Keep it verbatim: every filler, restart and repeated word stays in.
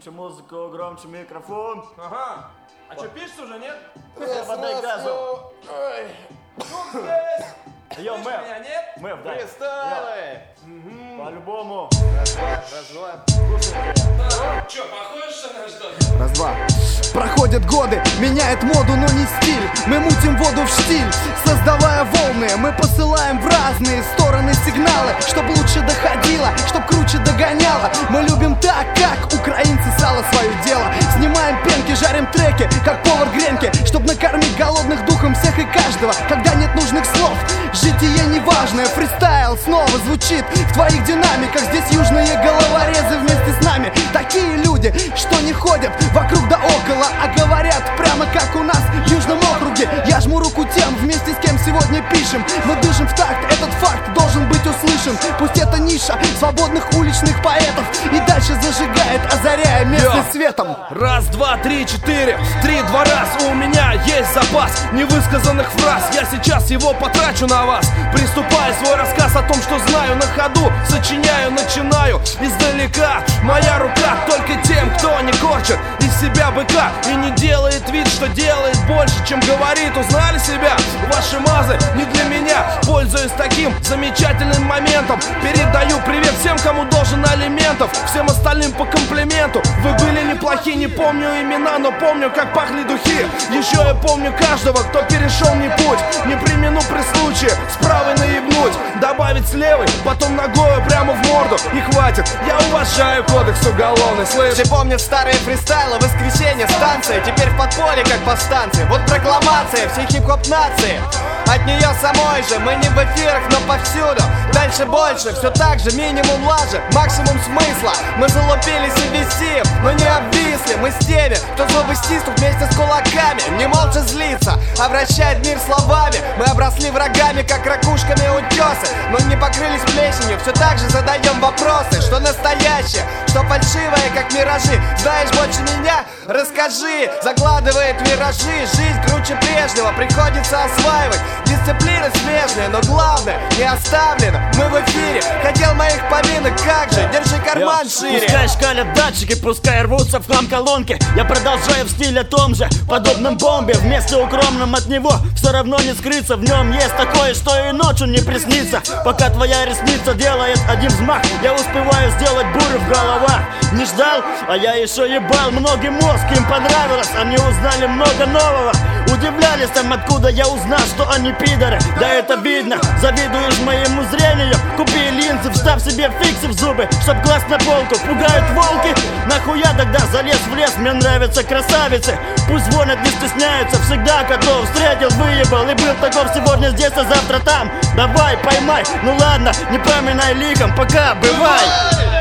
Музыку, громче микрофон. Ага. А что, пишется уже, нет? Подай газу. Ну, здесь. Йо, Слышь мэв. меня, нет? Мэв, да. Кристаллы! По-любому. Раз-два. Че, похоже, что нас ждет? Раз-два. Проходят годы, меняет моду, но не стиль. Мы мутим воду в штиль, создавая волны. Мы посылаем в разные стороны сигналы, чтоб лучше доходило, чтоб круче догоняло. Мы любим так, как украинцы сало свое дело. Снимаем пенки, жарим треки, как повар гренки, чтоб накормить голодных духом всех и каждого. Когда нет нужных слов, житие неважное. Фристайл снова звучит в твоих динамиках. Здесь южные головорезы вместе с нами. Такие люди, что не ходят вокруг да около, а говорят прямо как у нас в Южном округе. Я жму руку тем, вместе с кем сегодня пишем. Мы дышим в такт, этот факт должен быть услышан. Пусть это ниша свободных уличных поэтов и дальше зажигает, озаряя местность светом. Раз, два, три, четыре, три, два, раз. У меня есть запас невысказанных фраз. Я сейчас его потрачу на вас. Приступаю свой рассказ о том, что знаю на ходу. Сочиняю, начинаю издалека. Моя рука только тем, кто не корчит из себя быка и не делает вид, что делает больше, чем говорит. Узнали себя? Ваши мазы не для меня. Пользуясь таким замечательным моментом, передаю привет всем, кому должен алиментов. Всем остальным по комплименту. Вы были неплохи, не помню имена, но помню, как пахли духи. Еще я помню каждого, кто перешел мне путь. Не примену при случае с правой наебнуть, добавить с левой, потом ногою прямо в морду. И хватит, я уважаю кодекс уголовный, слышь. Все помнят старые фристайлы, воскресенье, станция. Теперь в подполье, как повстанцы. Вот прокламация всей хип-хоп нации. От нее самой же, мы не в эфирах, но повсюду. Дальше больше, все так же, минимум лажи, максимум смысла. Мы залупились и висим, но не обвисли. Мы с теми, кто зубы стиснут вместе с кулаками. Не молча злится, обращает мир словами. Мы обросли врагами, как ракушками утесы, но не покрылись плесенью. Все так же задаем вопросы, что настоящее, что фальшивое, как миражи. Знаешь больше меня? Расскажи. Закладывает виражи, жизнь круче прежнего, приходится осваивать. Дисциплина смежная, но главное не оставлено. Мы в эфире, хотел моих поминок, как же, держи карман шире. Пускай шкалят датчики, пускай рвутся в хлам колонки. Я продолжаю в стиле том же, подобном бомбе. В месте укромном от него все равно не скрыться. В нем есть такое, что и ночью не приснится. Пока твоя ресница делает один взмах, я успеваю сделать бурю в головах. Не ждал, а я еще ебал. Многим мозг, им понравилось, они узнали много нового. Удивлялись там, откуда я узнал, что они пидоры. Да это видно, завидуешь моему зрению. Купи линзы, вставь себе фиксы в зубы, чтоб глаз на полку. Пугают волки, нахуя тогда залез в лес? Мне нравятся красавицы, пусть звонят, не стесняются. Всегда готов, встретил, выебал и был таков. Сегодня здесь, а завтра там. Давай, поймай, ну ладно, не поминай ликом, пока, бывай.